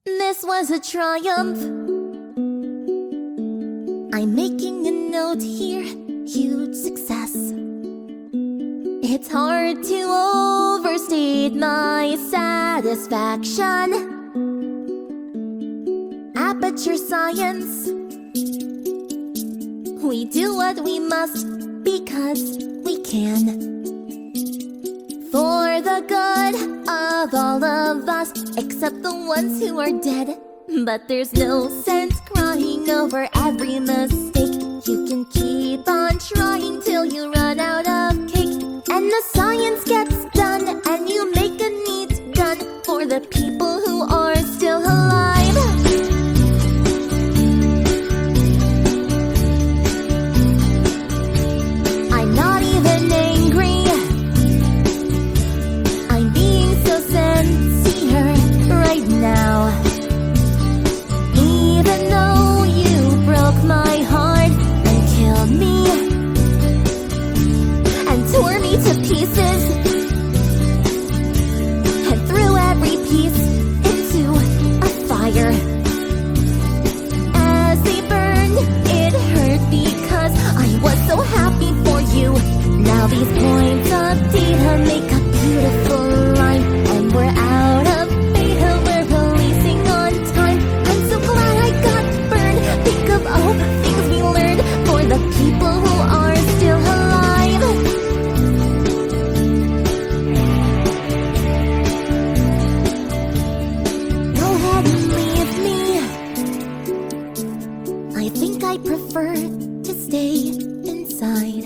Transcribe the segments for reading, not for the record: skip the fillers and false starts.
This was a triumph. I'm making a note here, huge success. It's hard to overstate my satisfaction. Aperture Science. We do what we must because we can. For the good of all of us, except the ones who are dead. But there's no sense crying over every mistake. You can keep on trying till you run out of cake. And the science gets done, and you make a neat gun for the people who are still alive. I'm not even angry. I'm being so sincere right now. Even though you broke my heart and killed me and tore me to pieces and threw every piece into a fire. As they burned, it hurt because I was so happy for you. Now these points of data make a beautiful line, and we're out of beta, we're releasing on time. I'm so glad I got burned. Think of all the things we learned for the people who are still alive. Go ahead and leave me. I think I prefer to stay inside.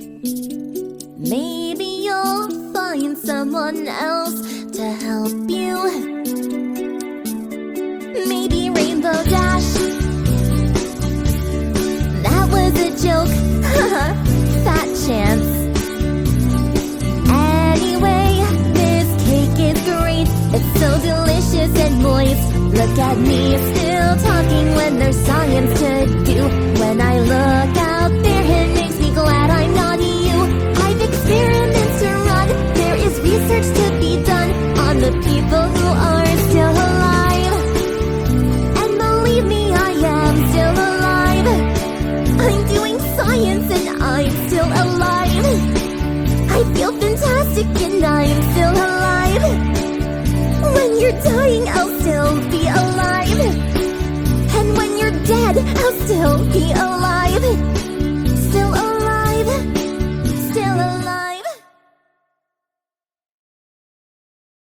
Maybe you'll find someone else to help you. Maybe Rainbow Dash. That was a joke. Haha, fat chance. Anyway, this cake is great. It's so delicious and moist. Look at me still talking when there's science to do. When I look out there, it makes me glad I'm not you. I've experiments to run. There is research to be done on the people who are still alive. And believe me, I am still alive. I'm doing science and I'm still alive. I feel fantastic and I'm still alive. When you're dying, I'll still